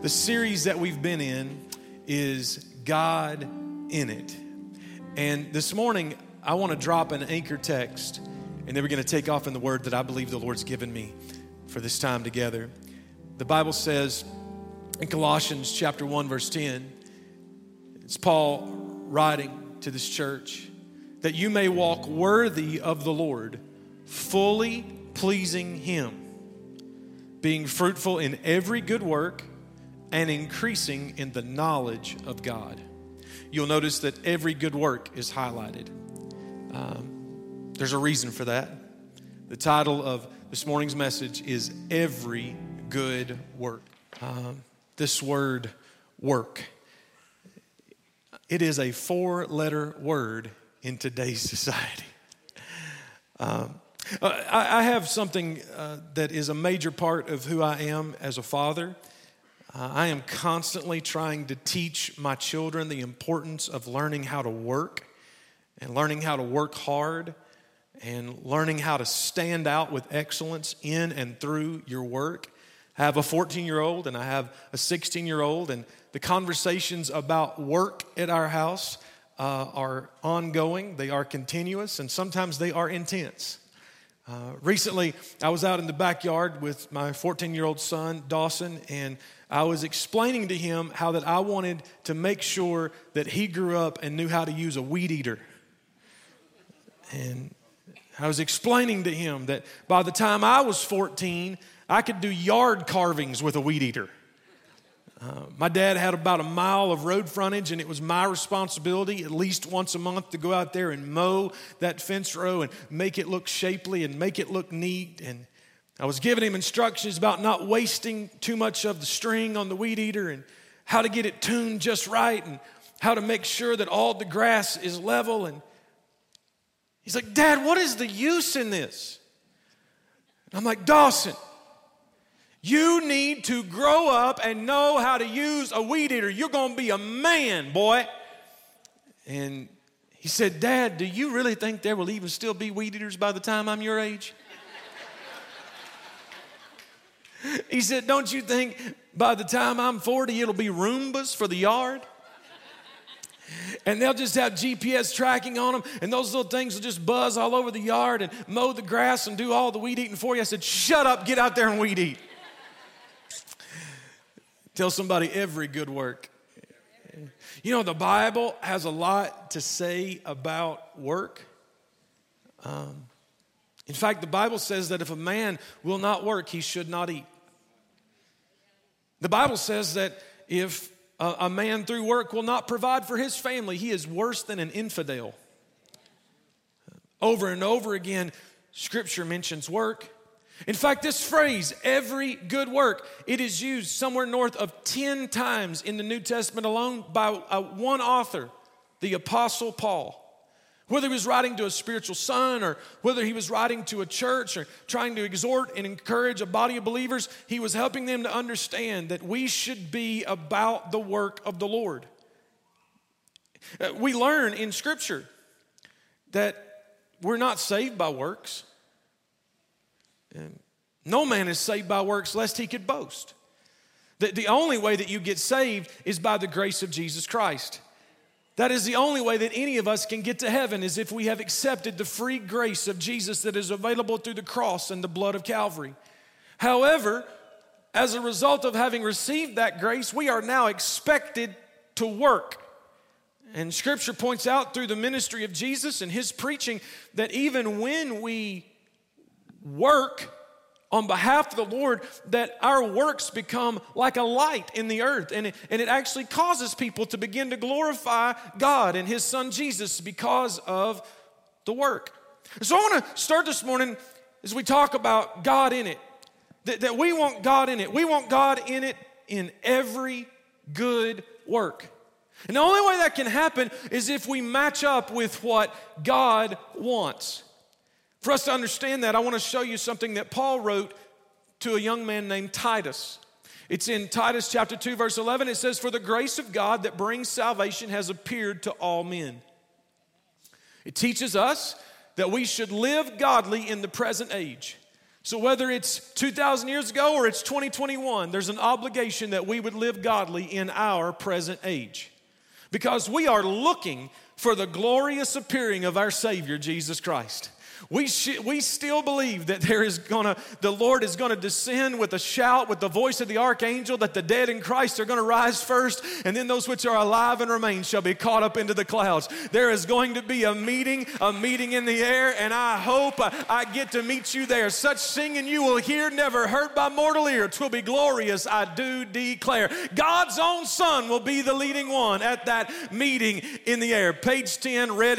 The series that we've been in is God in It. And this morning, I want to drop an anchor text, and then we're going to take off in the word that I believe the Lord's given me for this time together. The Bible says in Colossians chapter 1, verse 10, it's Paul writing to this church, that you may walk worthy of the Lord, fully pleasing Him, being fruitful in every good work and increasing in the knowledge of God. You'll notice that every good work is highlighted. There's a reason for that. The title of this morning's message is Every Good Work. This word, work, it is a 4-letter word in today's society. I have something that is a major part of who I am as a father. I am constantly trying to teach my children the importance of learning how to work and learning how to work hard and learning how to stand out with excellence in and through your work. I have a 14-year-old and I have a 16-year-old, and the conversations about work at our house are ongoing, they are continuous, and sometimes they are intense. Recently, I was out in the backyard with my 14-year-old son, Dawson, and I was explaining to him how that I wanted to make sure that he grew up and knew how to use a weed eater. And I was explaining to him that by the time I was 14, I could do yard carvings with a weed eater. My dad had about a mile of road frontage, and it was my responsibility at least once a month to go out there and mow that fence row and make it look shapely and make it look neat. And I was giving him instructions about not wasting too much of the string on the weed eater and how to get it tuned just right and how to make sure that all the grass is level. And he's like, "Dad, what is the use in this?" And I'm like, "Dawson, you need to grow up and know how to use a weed eater. You're going to be a man, boy." And he said, "Dad, do you really think there will even still be weed eaters by the time I'm your age?" He said, "Don't you think by the time I'm 40, it'll be Roombas for the yard? And they'll just have GPS tracking on them, and those little things will just buzz all over the yard and mow the grass and do all the weed eating for you." I said, "Shut up, get out there and weed eat." Tell somebody, every good work. You know, the Bible has a lot to say about work. In fact, the Bible says that if a man will not work, he should not eat. The Bible says that if a man through work will not provide for his family, he is worse than an infidel. Over and over again, Scripture mentions work. In fact, this phrase, every good work, it is used somewhere north of 10 times in the New Testament alone by one author, the Apostle Paul. Whether he was writing to a spiritual son or whether he was writing to a church or trying to exhort and encourage a body of believers, he was helping them to understand that we should be about the work of the Lord. We learn in Scripture that we're not saved by works. No man is saved by works lest he could boast. The only way that you get saved is by the grace of Jesus Christ. That is the only way that any of us can get to heaven, is if we have accepted the free grace of Jesus that is available through the cross and the blood of Calvary. However, as a result of having received that grace, we are now expected to work. And Scripture points out through the ministry of Jesus and His preaching that even when we work on behalf of the Lord, that our works become like a light in the earth, and it actually causes people to begin to glorify God and His Son Jesus because of the work. So I want to start this morning as we talk about God in it, that we want God in it. We want God in it in every good work. And the only way that can happen is if we match up with what God wants. For us to understand that, I want to show you something that Paul wrote to a young man named Titus. It's in Titus chapter 2, verse 11. It says, "For the grace of God that brings salvation has appeared to all men." It teaches us that we should live godly in the present age. So whether it's 2,000 years ago or it's 2021, there's an obligation that we would live godly in our present age. Because we are looking for the glorious appearing of our Savior, Jesus Christ. We still believe that the Lord is going to descend with a shout, with the voice of the archangel, that the dead in Christ are going to rise first, and then those which are alive and remain shall be caught up into the clouds. There is going to be a meeting in the air, and I hope I get to meet you there. Such singing you will hear, never heard by mortal ear. 'Twill be glorious, I do declare. God's own Son will be the leading one at that meeting in the air. Page 10, read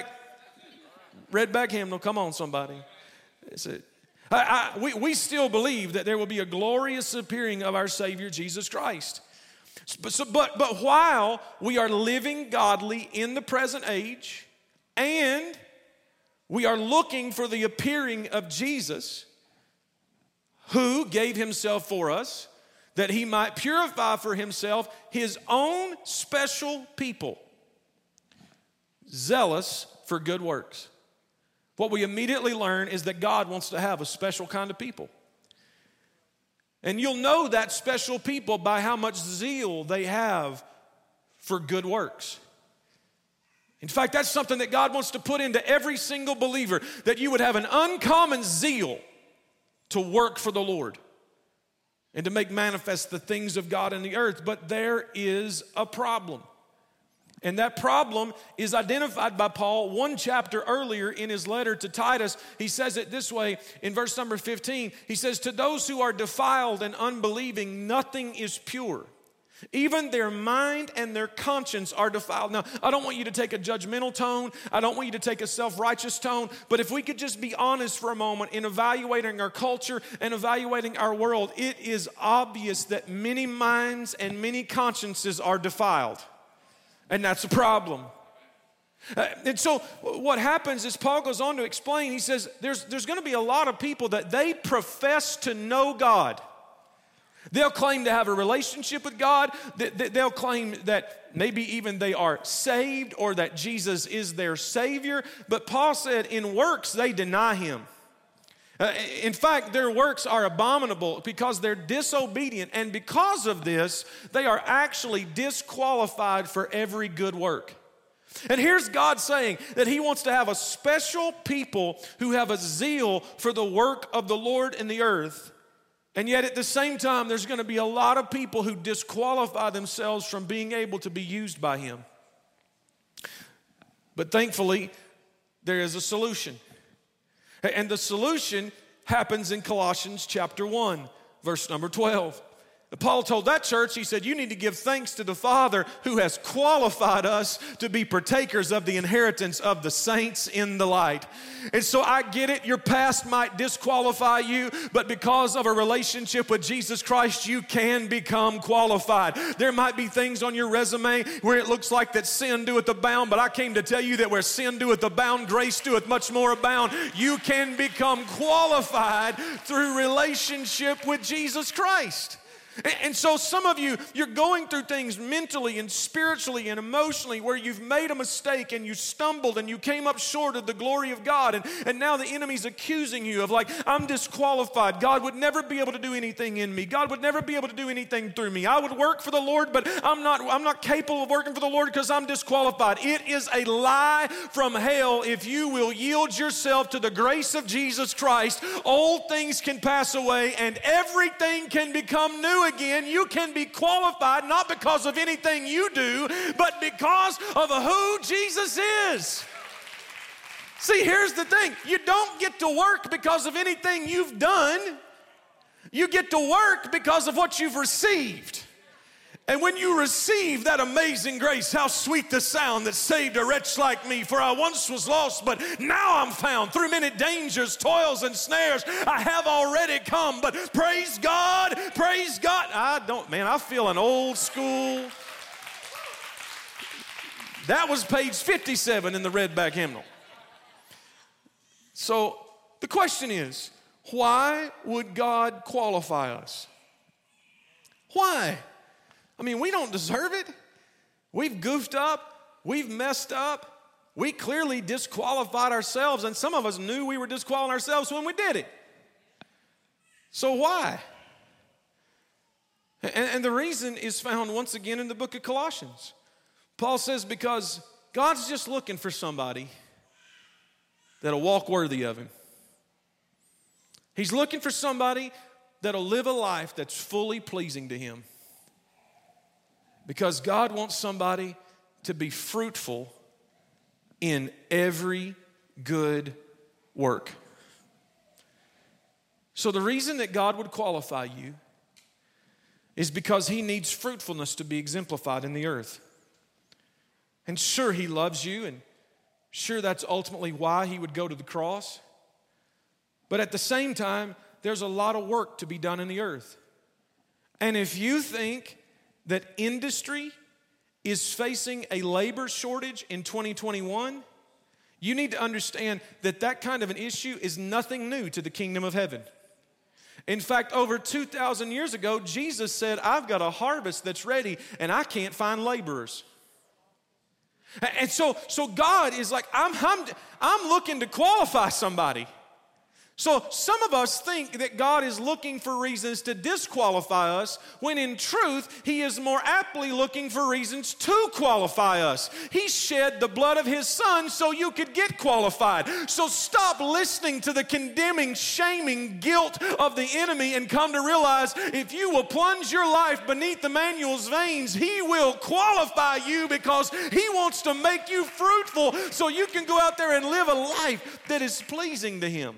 back hymnal. Come on, somebody. That's it. We still believe that there will be a glorious appearing of our Savior, Jesus Christ. But while we are living godly in the present age, and we are looking for the appearing of Jesus, who gave himself for us, that he might purify for himself his own special people, zealous for good works. What we immediately learn is that God wants to have a special kind of people. And you'll know that special people by how much zeal they have for good works. In fact, that's something that God wants to put into every single believer, that you would have an uncommon zeal to work for the Lord and to make manifest the things of God in the earth. But there is a problem. And that problem is identified by Paul one chapter earlier in his letter to Titus. He says it this way in verse number 15. He says, "To those who are defiled and unbelieving, nothing is pure. Even their mind and their conscience are defiled." Now, I don't want you to take a judgmental tone. I don't want you to take a self-righteous tone. But if we could just be honest for a moment in evaluating our culture and evaluating our world, it is obvious that many minds and many consciences are defiled. And that's a problem. And so what happens is Paul goes on to explain, he says there's going to be a lot of people that they profess to know God. They'll claim to have a relationship with God. They'll claim that maybe even they are saved or that Jesus is their Savior. But Paul said in works they deny him. In fact, their works are abominable because they're disobedient, and because of this, they are actually disqualified for every good work. And here's God saying that he wants to have a special people who have a zeal for the work of the Lord in the earth, and yet at the same time, there's going to be a lot of people who disqualify themselves from being able to be used by him. But thankfully, there is a solution. And the solution happens in Colossians chapter 1, verse number 12. Paul told that church, he said, you need to give thanks to the Father who has qualified us to be partakers of the inheritance of the saints in the light. And so I get it, your past might disqualify you, but because of a relationship with Jesus Christ, you can become qualified. There might be things on your resume where it looks like that sin doeth abound, but I came to tell you that where sin doeth abound, grace doeth much more abound. You can become qualified through relationship with Jesus Christ. And so some of you, you're going through things mentally and spiritually and emotionally where you've made a mistake and you stumbled and you came up short of the glory of God. And now the enemy's accusing you of like, I'm disqualified. God would never be able to do anything in me. God would never be able to do anything through me. I would work for the Lord, but I'm not capable of working for the Lord because I'm disqualified. It is a lie from hell. If you will yield yourself to the grace of Jesus Christ, old things can pass away and everything can become new again. You can be qualified not because of anything you do, but because of who Jesus is. See, here's the thing. You don't get to work because of anything you've done. You get to work because of what you've received. And when you receive that amazing grace, how sweet the sound that saved a wretch like me. For I once was lost, but now I'm found. Through many dangers, toils, and snares, I have already come. But praise God, praise God. I feel an old school. That was page 57 in the Redback hymnal. So the question is, why would God qualify us? Why? I mean, we don't deserve it. We've goofed up. We've messed up. We clearly disqualified ourselves, and some of us knew we were disqualifying ourselves when we did it. So why? And the reason is found once again in the book of Colossians. Paul says because God's just looking for somebody that'll walk worthy of him. He's looking for somebody that'll live a life that's fully pleasing to him. Because God wants somebody to be fruitful in every good work. So the reason that God would qualify you is because he needs fruitfulness to be exemplified in the earth. And sure, he loves you, and sure, that's ultimately why he would go to the cross. But at the same time, there's a lot of work to be done in the earth. And if you think that industry is facing a labor shortage in 2021, you need to understand that that kind of an issue is nothing new to the kingdom of heaven. In fact, over 2,000 years ago, Jesus said, I've got a harvest that's ready and I can't find laborers. And so God is like, I'm looking to qualify somebody. So some of us think that God is looking for reasons to disqualify us, when in truth, he is more aptly looking for reasons to qualify us. He shed the blood of his son so you could get qualified. So stop listening to the condemning, shaming guilt of the enemy and come to realize if you will plunge your life beneath Emmanuel's veins, he will qualify you because he wants to make you fruitful so you can go out there and live a life that is pleasing to him.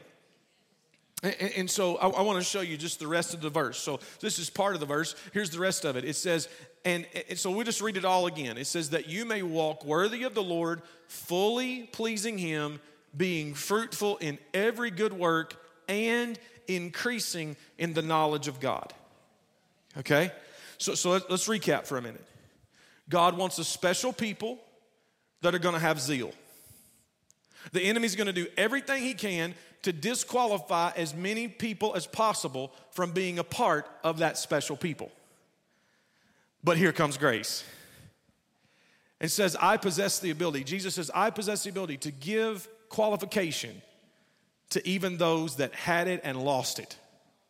And so I want to show you just the rest of the verse. So this is part of the verse. Here's the rest of it. It says, and so we'll just read it all again. It says that you may walk worthy of the Lord, fully pleasing him, being fruitful in every good work and increasing in the knowledge of God. Okay? So let's recap for a minute. God wants a special people that are going to have zeal. The enemy's going to do everything he can to disqualify as many people as possible from being a part of that special people. But here comes grace. It says, I possess the ability. Jesus says, I possess the ability to give qualification to even those that had it and lost it.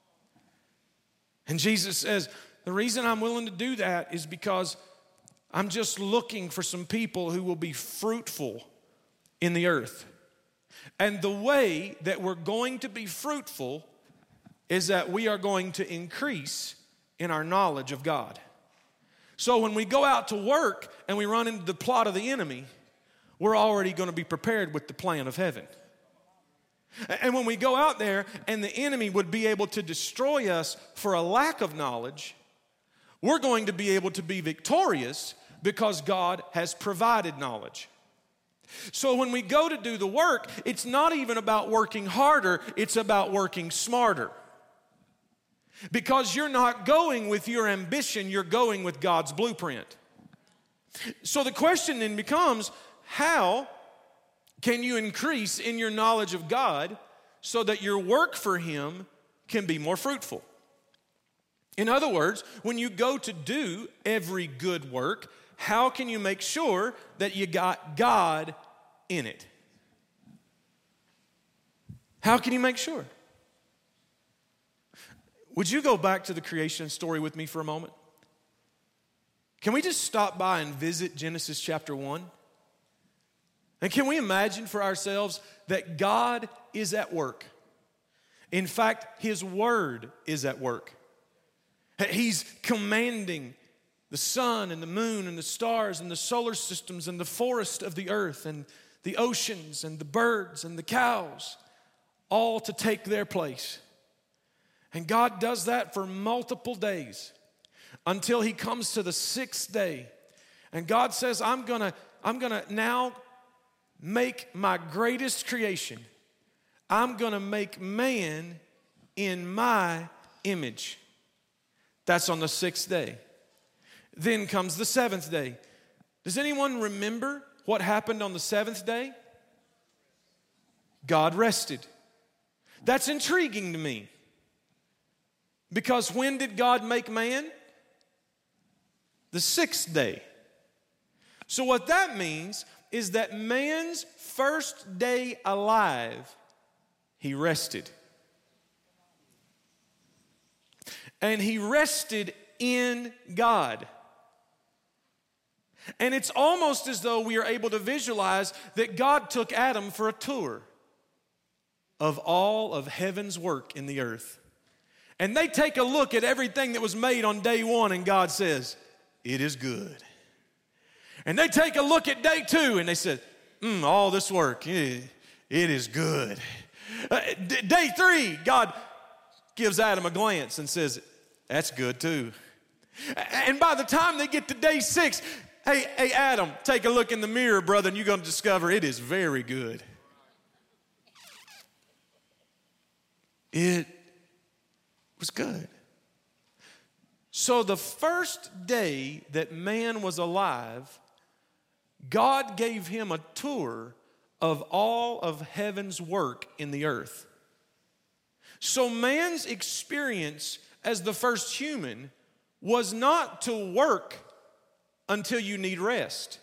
And Jesus says, the reason I'm willing to do that is because I'm just looking for some people who will be fruitful in the earth. And the way that we're going to be fruitful is that we are going to increase in our knowledge of God. So when we go out to work and we run into the plot of the enemy, we're already going to be prepared with the plan of heaven. And when we go out there and the enemy would be able to destroy us for a lack of knowledge, we're going to be able to be victorious because God has provided knowledge. So when we go to do the work, it's not even about working harder, it's about working smarter. Because you're not going with your ambition, you're going with God's blueprint. So the question then becomes, how can you increase in your knowledge of God so that your work for him can be more fruitful? In other words, when you go to do every good work, how can you make sure that you got God in it? How can you make sure? Would you go back to the creation story with me for a moment? Can we just stop by and visit Genesis chapter 1? And can we imagine for ourselves that God is at work? In fact, his word is at work. He's commanding the sun and the moon and the stars and the solar systems and the forest of the earth and the oceans and the birds and the cows all to take their place. And God does that for multiple days until he comes to the sixth day. And God says, I'm gonna now make my greatest creation. I'm gonna make man in my image. That's on the sixth day. Then comes the seventh day. Does anyone remember what happened on the seventh day? God rested. That's intriguing to me. Because when did God make man? The sixth day. So what that means is that man's first day alive, he rested. and he rested in God. And it's almost as though we are able to visualize that God took Adam for a tour of all of heaven's work in the earth. And they take a look at everything that was made on day one, and God says, it is good. And they take a look at day two, and they said, all this work, it is good. Day three, God gives Adam a glance and says, that's good too. And by the time they get to day six, hey Adam, take a look in the mirror, brother, and you're going to discover it is very good. It was good. So the first day that man was alive, God gave him a tour of all of heaven's work in the earth. So man's experience as the first human was not to work until you need rest.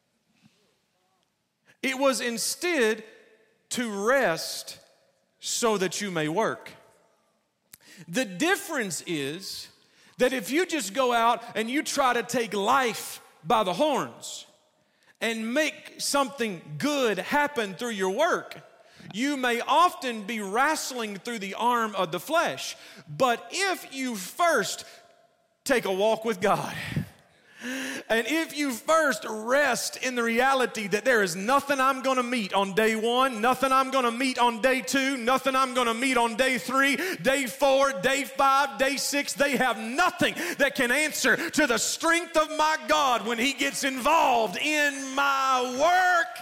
It was instead to rest so that you may work. The difference is that if you just go out and you try to take life by the horns and make something good happen through your work, you may often be wrestling through the arm of the flesh. But if you first take a walk with God, and if you first rest in the reality that there is nothing I'm going to meet on day one, nothing I'm going to meet on day two, nothing I'm going to meet on day three, day four, day five, day six, they have nothing that can answer to the strength of my God when He gets involved in my work.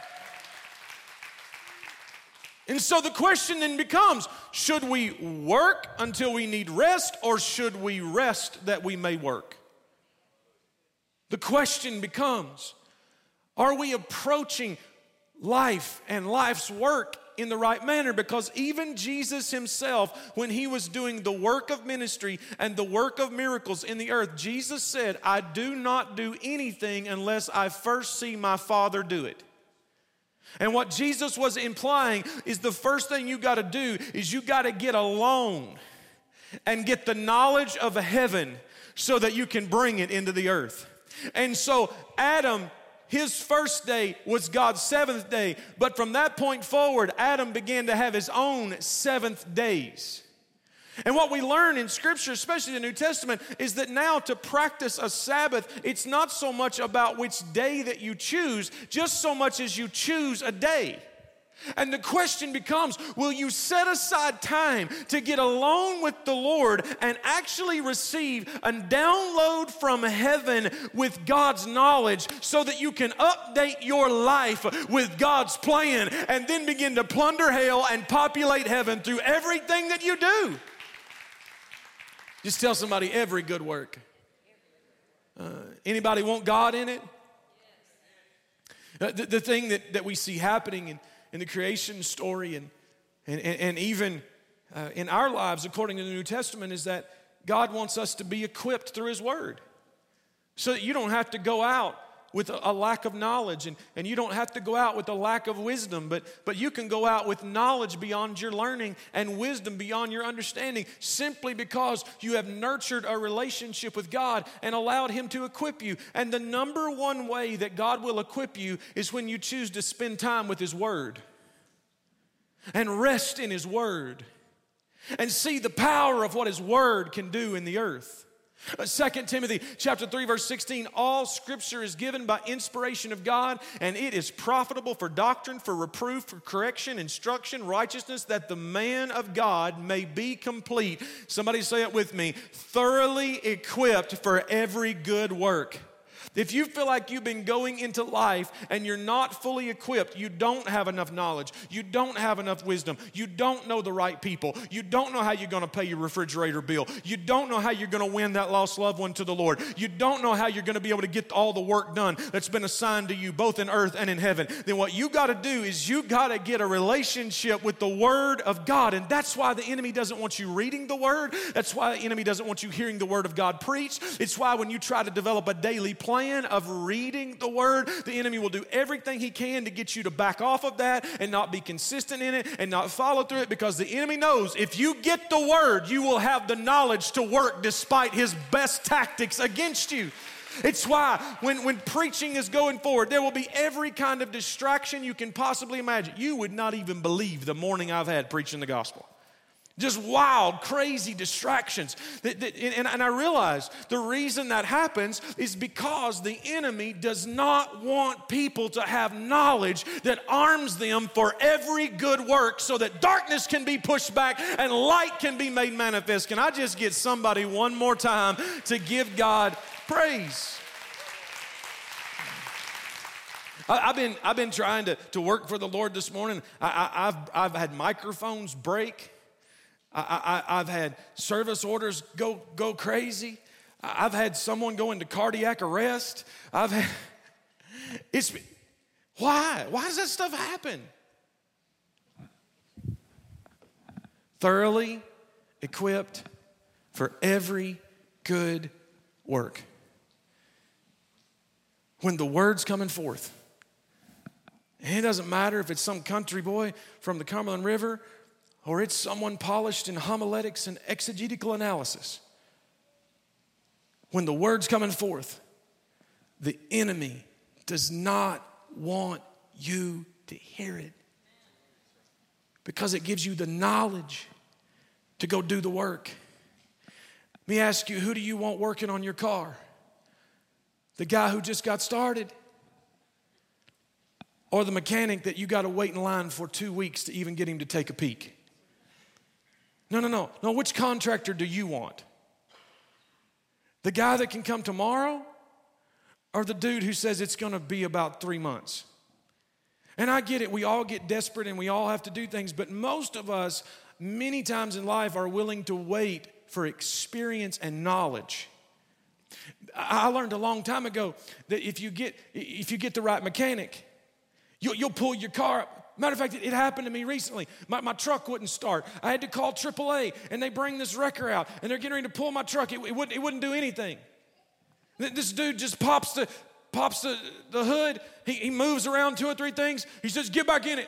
And so the question then becomes, should we work until we need rest, or should we rest that we may work? The question becomes, are we approaching life and life's work in the right manner? Because even Jesus Himself, when He was doing the work of ministry and the work of miracles in the earth, Jesus said, I do not do anything unless I first see my Father do it. And what Jesus was implying is the first thing you got to do is you got to get alone and get the knowledge of heaven so that you can bring it into the earth. And so Adam, his first day was God's seventh day, but from that point forward, Adam began to have his own seventh days. And what we learn in Scripture, especially the New Testament, is that now to practice a Sabbath, it's not so much about which day that you choose, just so much as you choose a day. And the question becomes, will you set aside time to get alone with the Lord and actually receive a download from heaven with God's knowledge so that you can update your life with God's plan and then begin to plunder hell and populate heaven through everything that you do? Just tell somebody, every good work. Anybody want God in it? The thing that we see happening in the creation story and even in our lives, according to the New Testament, is that God wants us to be equipped through His Word. So that you don't have to go out with a lack of knowledge, and you don't have to go out with a lack of wisdom, but you can go out with knowledge beyond your learning and wisdom beyond your understanding, simply because you have nurtured a relationship with God and allowed Him to equip you. And the number one way that God will equip you is when you choose to spend time with His Word and rest in His Word and see the power of what His Word can do in the earth. 2 Timothy chapter 3, verse 16, all Scripture is given by inspiration of God, and it is profitable for doctrine, for reproof, for correction, instruction, righteousness, that the man of God may be complete. Somebody say it with me, thoroughly equipped for every good work. If you feel like you've been going into life and you're not fully equipped, you don't have enough knowledge, you don't have enough wisdom, you don't know the right people, you don't know how you're going to pay your refrigerator bill, you don't know how you're going to win that lost loved one to the Lord, you don't know how you're going to be able to get all the work done that's been assigned to you both in earth and in heaven, then what you got to do is you got to get a relationship with the Word of God. And that's why the enemy doesn't want you reading the Word. That's why the enemy doesn't want you hearing the Word of God preached. It's why when you try to develop a daily plan plan of reading the Word, the enemy will do everything he can to get you to back off of that and not be consistent in it and not follow through it, because the enemy knows if you get the Word, you will have the knowledge to work despite his best tactics against you. It's why when preaching is going forward, there will be every kind of distraction you can possibly imagine. You would not even believe the morning I've had preaching the gospel. Just wild, crazy distractions. And I realize the reason that happens is because the enemy does not want people to have knowledge that arms them for every good work so that darkness can be pushed back and light can be made manifest. Can I just get somebody one more time to give God praise? I've been trying to work for the Lord this morning. I've had microphones break. I've had service orders go crazy. I've had someone go into cardiac arrest. Why does that stuff happen? Thoroughly equipped for every good work. When the word's coming forth, and it doesn't matter if it's some country boy from the Cumberland River or it's someone polished in homiletics and exegetical analysis. When the word's coming forth, the enemy does not want you to hear it, because it gives you the knowledge to go do the work. Let me ask you, who do you want working on your car? The guy who just got started? Or the mechanic that you got to wait in line for 2 weeks to even get him to take a peek? No. Which contractor do you want? The guy that can come tomorrow, or the dude who says it's going to be about 3 months? And I get it. We all get desperate and we all have to do things. But most of us, many times in life, are willing to wait for experience and knowledge. I learned a long time ago that if you get the right mechanic, you'll pull your car up. Matter of fact, it happened to me recently. My truck wouldn't start. I had to call AAA, and they bring this wrecker out, and they're getting ready to pull my truck. It wouldn't do anything. This dude just pops the hood. He moves around 2 or 3 things. He says, "Get back in it."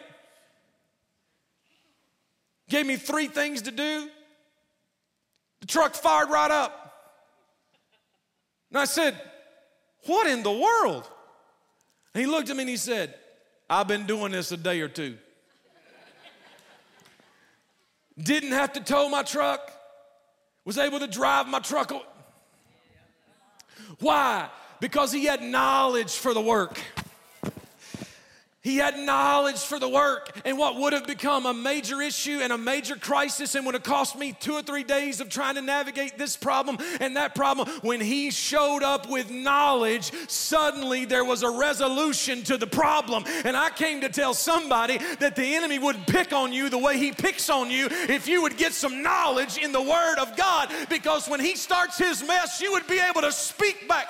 Gave me 3 things to do. The truck fired right up. And I said, "What in the world?" And he looked at me and he said, "I've been doing this a day or 2. Didn't have to tow my truck. Was able to drive my truck. Why? Because he had knowledge for the work. He had knowledge for the work, and what would have become a major issue and a major crisis and would have cost me 2 or 3 days of trying to navigate this problem and that problem, when he showed up with knowledge, suddenly there was a resolution to the problem. And I came to tell somebody that the enemy wouldn't pick on you the way he picks on you if you would get some knowledge in the Word of God, because when he starts his mess, you would be able to speak back.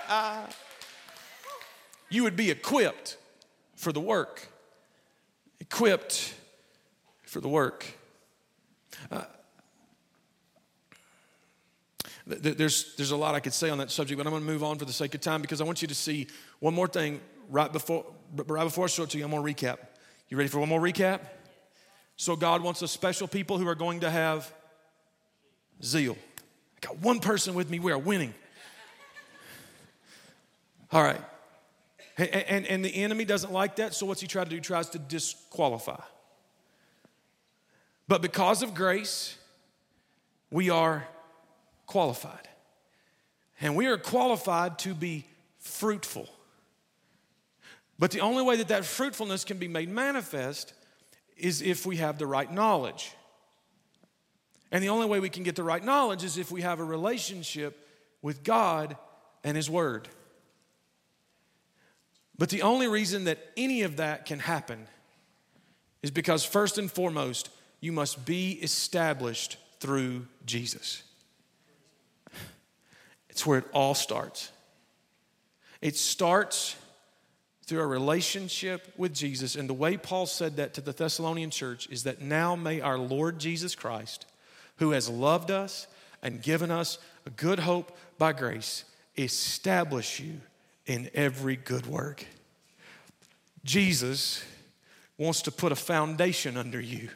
You would be equipped for the work. Equipped for the work. There's a lot I could say on that subject, but I'm going to move on for the sake of time, because I want you to see one more thing right before I show it to you. I'm going to recap. You ready for one more recap? So God wants a special people who are going to have zeal. I got one person with me. We are winning. All right. And the enemy doesn't like that, so what's he try to do? He tries to disqualify. But because of grace, we are qualified. And we are qualified to be fruitful. But the only way that fruitfulness can be made manifest is if we have the right knowledge. And the only way we can get the right knowledge is if we have a relationship with God and His Word. But the only reason that any of that can happen is because, first and foremost, you must be established through Jesus. It's where it all starts. It starts through a relationship with Jesus. And the way Paul said that to the Thessalonian church is that now may our Lord Jesus Christ, who has loved us and given us a good hope by grace, establish you in every good work. Jesus wants to put a foundation under you.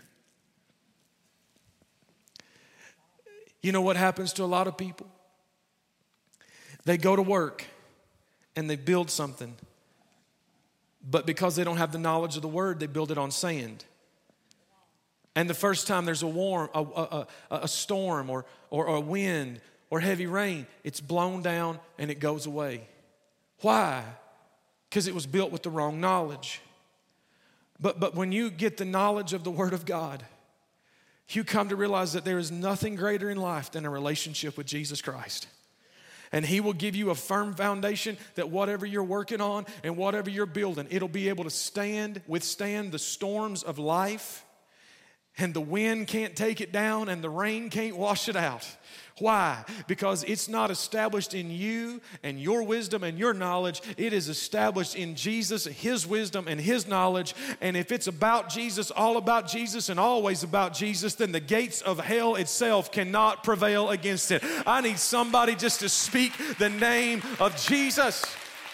You know what happens to a lot of people? They go to work and they build something, but because they don't have the knowledge of the word, they build it on sand. And the first time there's a storm or a wind or heavy rain, it's blown down and it goes away. Why? Because it was built with the wrong knowledge. But when you get the knowledge of the Word of God, you come to realize that there is nothing greater in life than a relationship with Jesus Christ. And He will give you a firm foundation that whatever you're working on and whatever you're building, it'll be able to withstand the storms of life. And the wind can't take it down and the rain can't wash it out. Why? Because it's not established in you and your wisdom and your knowledge. It is established in Jesus, His wisdom and His knowledge. And if it's about Jesus, all about Jesus and always about Jesus, then the gates of hell itself cannot prevail against it. I need somebody just to speak the name of Jesus.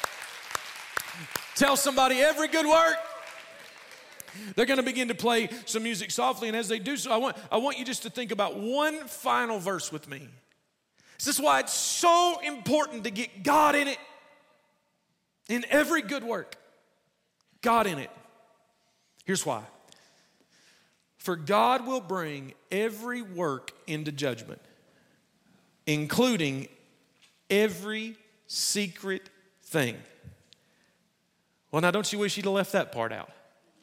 Tell somebody, every good work. They're going to begin to play some music softly, and as they do so, I want you just to think about one final verse with me. This is why it's so important to get God in it. In every good work, God in it. Here's why. For God will bring every work into judgment, including every secret thing. Well, now don't you wish He'd have left that part out?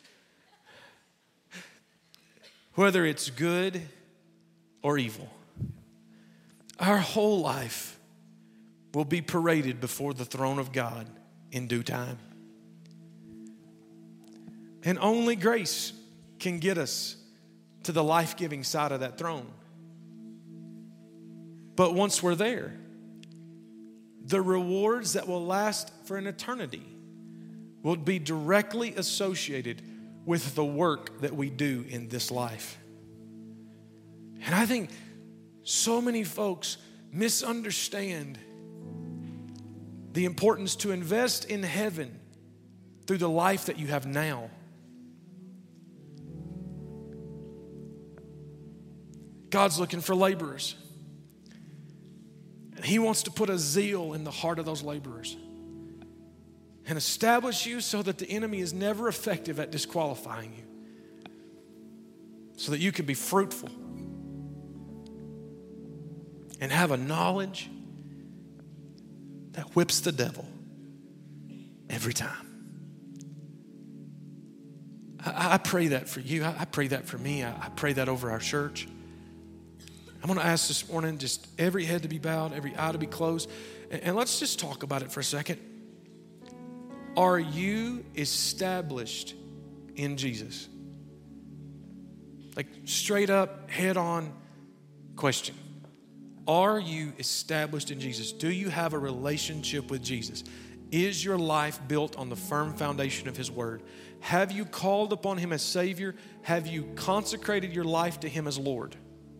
Whether it's good or evil, our whole life will be paraded before the throne of God in due time. And only grace can get us to the life-giving side of that throne. But once we're there, the rewards that will last for an eternity will be directly associated with the work that we do in this life. And I think so many folks misunderstand the importance to invest in heaven through the life that you have now. God's looking for laborers. And He wants to put a zeal in the heart of those laborers and establish you so that the enemy is never effective at disqualifying you, so that you can be fruitful and have a knowledge that whips the devil every time. I pray that for you. I pray that for me. I pray that over our church. I'm going to ask this morning just every head to be bowed, every eye to be closed, and let's just talk about it for a second. Are you established in Jesus? Like straight up, head on question. Are you established in Jesus? Do you have a relationship with Jesus? Is your life built on the firm foundation of His Word? Have you called upon Him as Savior? Have you consecrated your life to Him as Lord?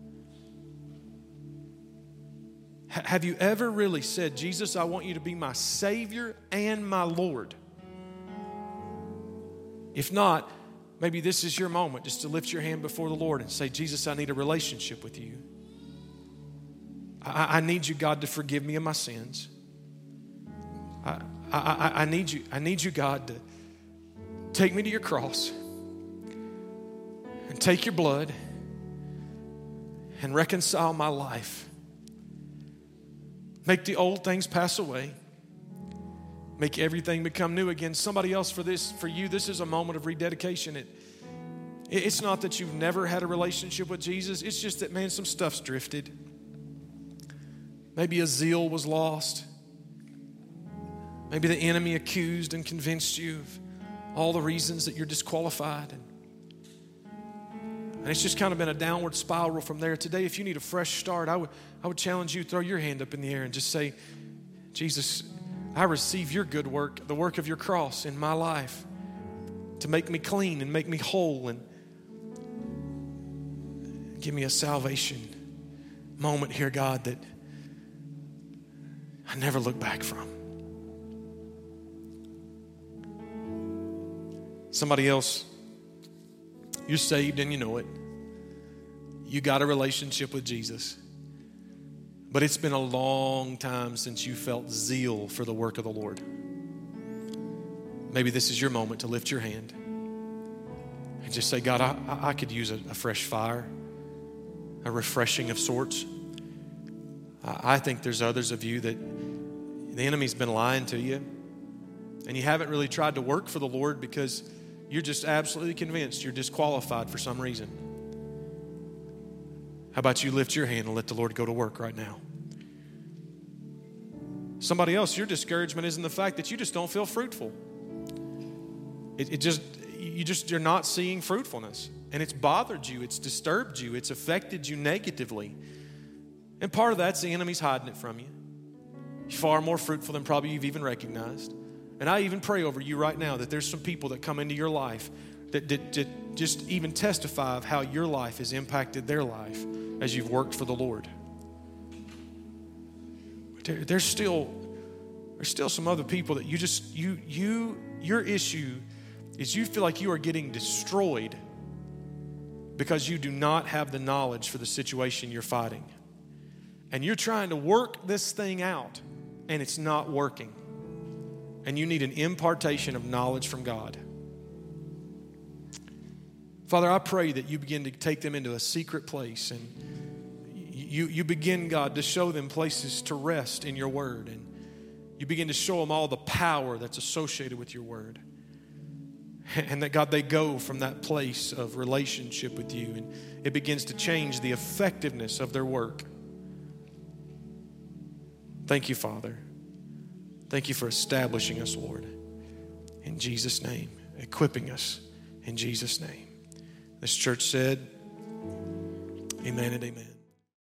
Have you ever really said, Jesus, I want you to be my Savior and my Lord? If not, maybe this is your moment just to lift your hand before the Lord and say, Jesus, I need a relationship with you. I need you, God, to forgive me of my sins. I need you, God, to take me to your cross and take your blood and reconcile my life. Make the old things pass away. Make everything become new again. Somebody else, for you, this is a moment of rededication. It's not that you've never had a relationship with Jesus. It's just that, man, some stuff's drifted. Maybe a zeal was lost. Maybe the enemy accused and convinced you of all the reasons that you're disqualified. And it's just kind of been a downward spiral from there. Today, if you need a fresh start, I would challenge you, throw your hand up in the air and just say, Jesus, I receive your good work, the work of your cross in my life to make me clean and make me whole and give me a salvation moment here, God, that I never look back from. Somebody else, you're saved and you know it. You got a relationship with Jesus. But it's been a long time since you felt zeal for the work of the Lord. Maybe this is your moment to lift your hand and just say, God, I could use a fresh fire, a refreshing of sorts. I think there's others of you that the enemy's been lying to you, and you haven't really tried to work for the Lord because you're just absolutely convinced you're disqualified for some reason. How about you lift your hand and let the Lord go to work right now? Somebody else, your discouragement is in the fact that you just don't feel fruitful. You're not seeing fruitfulness, and it's bothered you, it's disturbed you, it's affected you negatively. And part of that's the enemy's hiding it from you. You're far more fruitful than probably you've even recognized. And I even pray over you right now that there's some people that come into your life that just even testify of how your life has impacted their life as you've worked for the Lord. There's still some other people that your issue is you feel like you are getting destroyed because you do not have the knowledge for the situation you're fighting. And you're trying to work this thing out, and it's not working. And you need an impartation of knowledge from God. Father, I pray that you begin to take them into a secret place, and you begin, God, to show them places to rest in your word, and you begin to show them all the power that's associated with your word. And that, God, they go from that place of relationship with you, and it begins to change the effectiveness of their work. Thank you, Father. Thank you for establishing us, Lord. In Jesus' name, equipping us in Jesus' name. This church said, amen and amen.